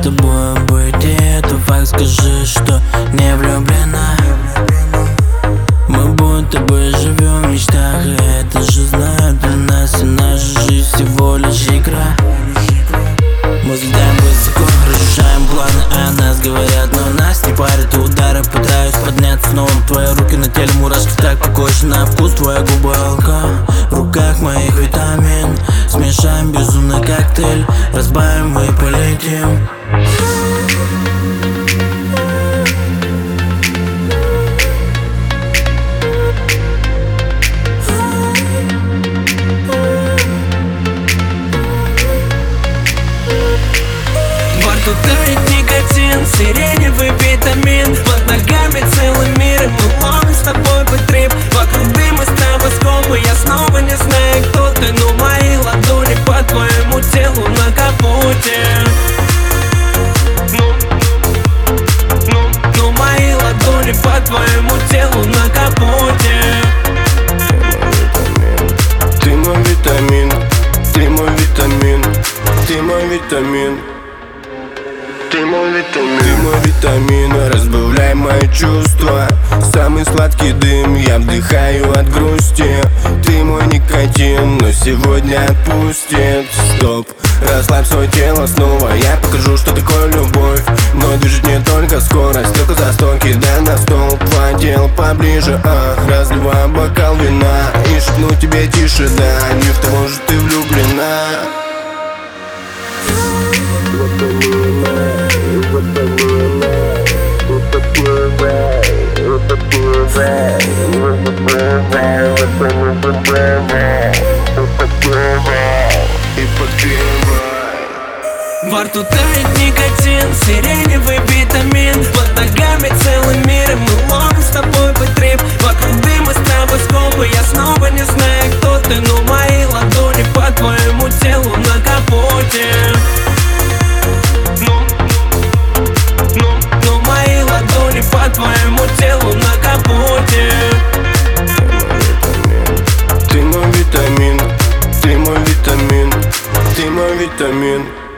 с тобой быть, и это факт. Скажи, что не влюблена. Мы будто бы живем в мечтах, и это же знают для нас. И наша жизнь всего лишь игра. Мы взлетаем высоко, разрушаем планы, а нас говорят, но нас не парят удары. Пытаюсь подняться снова, твои руки на теле, мурашки так похожи на вкус. Твоя губа алка, в руках моих витамин. Смешаем безумный коктейль, разбавим и полетим. Тут тает никотин, сиреневый витамин. Под ногами целый мир, и мы ловим с тобой по трип. Вокруг дыма стробоскопа, я снова не знаю, кто ты. Но мои ладони по твоему телу на капоте. Ну мои ладони по твоему телу на капоте. Ты мой витамин, ты мой витамин, ты мой витамин. Ты мой витамин, ты мой витамин, разбавляй мои чувства. Самый сладкий дым я вдыхаю от грусти. Ты мой никотин, но сегодня отпустит. Стоп, расслабь свое тело снова. Я покажу, что такое любовь. Но движет не только скорость, только за стойки, да на стол. Твое тело поближе, разливаю бокал вина и шепну тебе тише, да, не в того же ты влюблена. Во рту тает никотин, сиреневый витамин. Под ногами целый мир, и мы ловим с тобой по трип. Вокруг дыма стробоскопа, я снова не знаю, кто ты. Но мои ладони по твоему телу на капоте. Ну мои ладони по твоему телу на капоте. Ты мой витамин, ты мой витамин, ты мой витамин.